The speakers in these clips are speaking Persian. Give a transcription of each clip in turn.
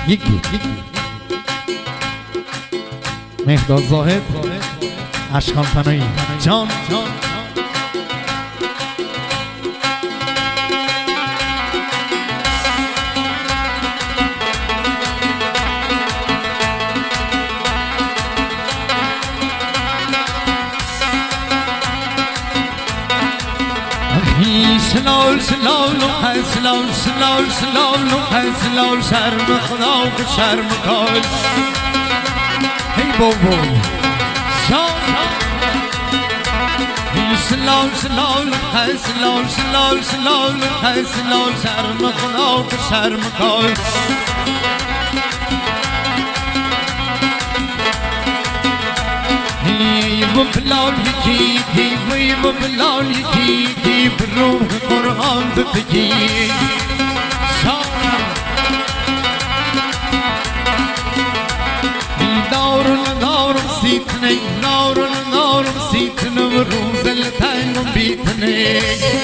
یکی مهداد زاهد اشکان فنایی جان سلال سلال و سلال سلال سلال و سلال شرم خدا و شرم کال هی بابا سلال سلال سلال سلال سلال سلال شرم خدا و شرم کال بلال یکی دی بلال یکی دی بروح قرآن بگی دار سیتنه دار سیتنه و روز التنگ بیتنه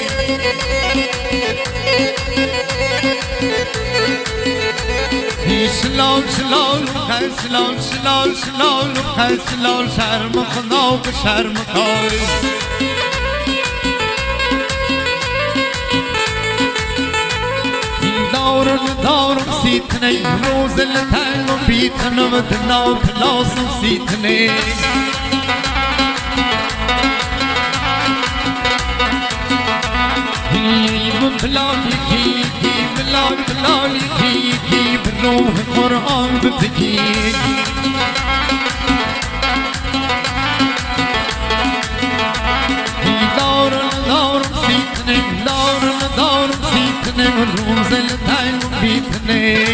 سلال سلال سلال سلال سلال سلال شرم خدا و شرم کار دار سیتنه روز التنگ و بیتنه و دنا پلاس و سیتنه بلال یکی بلال یکی بروح قرآن بگی دار سیتنه دار سیتنه روز التنگ بیتنه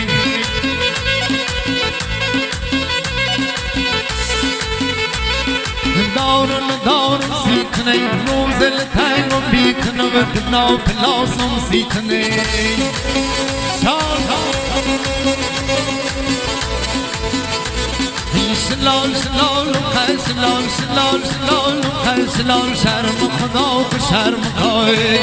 دار سیتنه روز التنگ بیتنه و دنا پلاسم سیتنه سلال سلال سلال سلال سلال سلال شرم خدا و شرم کای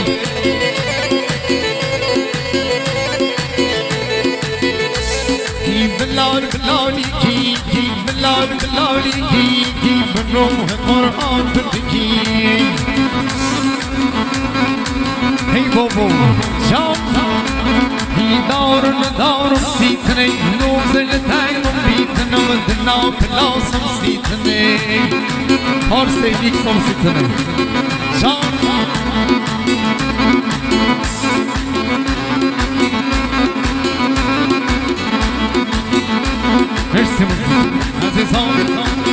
بلال کی بلال کی بروح قرآن بگی هی بابا دار سیتنه نوزل تنگ بیتنه و دنا پلاسم سیتنه پارسه ایکسم سیتنه مرسی عزیزان